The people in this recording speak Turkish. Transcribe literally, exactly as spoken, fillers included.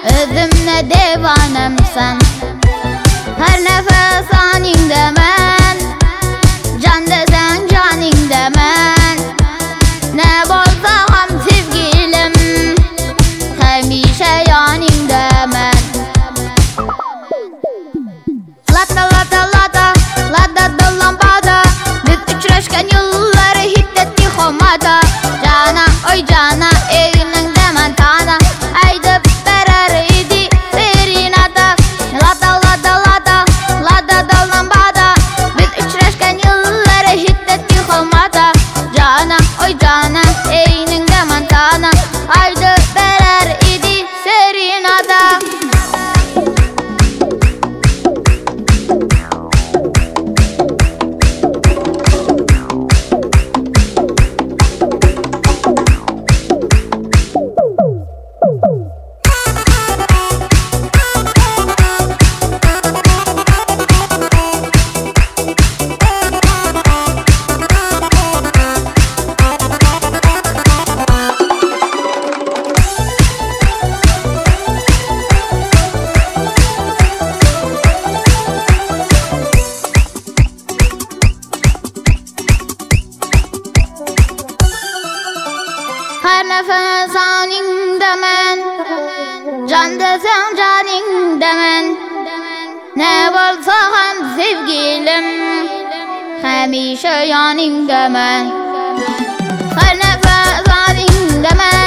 özümne devanemsen. Her nefes aningde men, can desen caningde men. Ne bolsa ham sevgilim, hemişe yaningde men. Lata lata lata, lata da lambada, biz uçraşkan yılları hiddetti homada. Cana oy cana, evininde men tana, aydı berer idi serinada. Lata lata lata, lata da lambada, biz uçraşkan yılları hiddetti homada. Cana oy cana, evininde men tana, aydı berer idi serinada. Her nefes aningde men, can desen caningde men. Ne bolsa ham sevgilim, hemişe yaningde men. Her nefes aningde men,